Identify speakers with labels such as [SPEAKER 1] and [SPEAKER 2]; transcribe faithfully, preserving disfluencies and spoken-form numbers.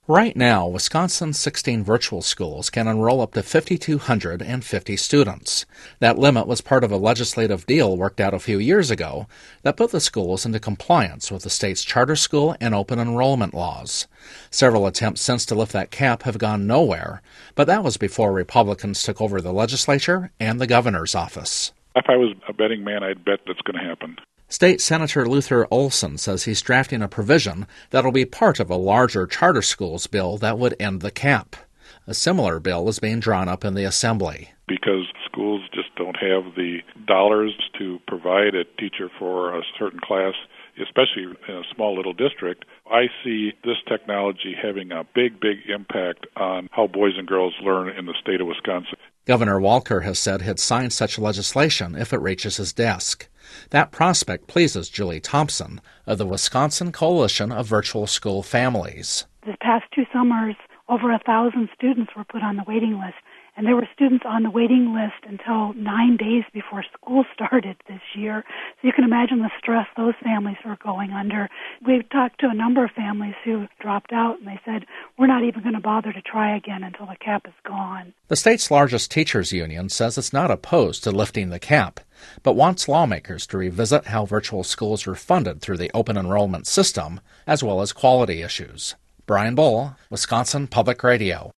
[SPEAKER 1] Right now, Wisconsin's sixteen virtual schools can enroll up to five thousand two hundred fifty students. That limit was part of a legislative deal worked out a few years ago that put the schools into compliance with the state's charter school and open enrollment laws. Several attempts since to lift that cap have gone nowhere, but that was before Republicans took over the legislature and the governor's office.
[SPEAKER 2] If I was a betting man, I'd bet that's going to happen.
[SPEAKER 1] State Senator Luther Olson says he's drafting a provision that'll be part of a larger charter schools bill that would end the cap. A similar bill is being drawn up in the Assembly.
[SPEAKER 2] Because schools just don't have the dollars to provide a teacher for a certain class, especially in a small little district, I see this technology having a big, big impact on how boys and girls learn in the state of Wisconsin.
[SPEAKER 1] Governor Walker has said he'd sign such legislation if it reaches his desk. That prospect pleases Julie Thompson of the Wisconsin Coalition of Virtual School Families.
[SPEAKER 3] The past two summers, over a thousand students were put on the waiting list. And there were students on the waiting list until nine days before school started this year. So you can imagine the stress those families were going under. We've talked to a number of families who dropped out, and they said, we're not even going to bother to try again until the cap is gone.
[SPEAKER 1] The state's largest teachers union says it's not opposed to lifting the cap, but wants lawmakers to revisit how virtual schools are funded through the open enrollment system, as well as quality issues. Brian Bull, Wisconsin Public Radio.